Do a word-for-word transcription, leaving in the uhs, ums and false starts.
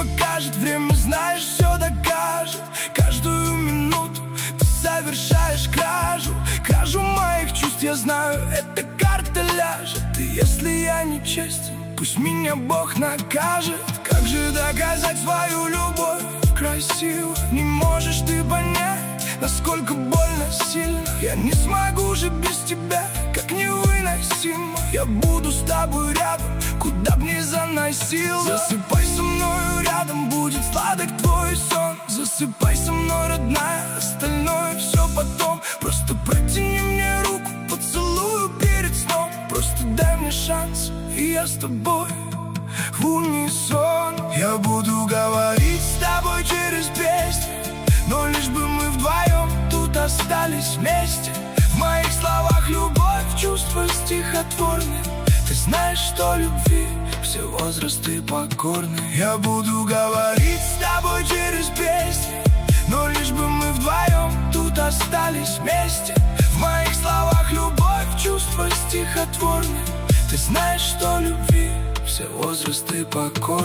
покажет, время, знаешь, все докажет. Каждую минуту ты совершаешь кражу, кражу моих чувств, я знаю, эта карта ляжет. И если я не честен, пусть меня Бог накажет. Как же доказать свою любовь красиво? Не можешь ты понять, насколько больно сильно. Я не смогу же без тебя, как невыносимо. Я буду с тобой рядом, куда б ни заносило. Засыпай со мною рядом, будет сладок твой сон. Засыпай со мной, родная, остальное все потом. Просто протяни мне руку, поцелую перед сном. Просто дай мне шанс, и я с тобой в унисон. Я буду говорить с тобой через песни, но лишь бы мы вдвоем тут остались вместе. В моих словах любовь, чувства стихотворные. Ты знаешь, что любви все возрасты покорны. Я буду говорить с тобой через песни, но лишь бы мы вдвоем тут остались вместе. В моих словах любовь, чувства стихотворные. Ты знаешь, что любви все возрасты покорны.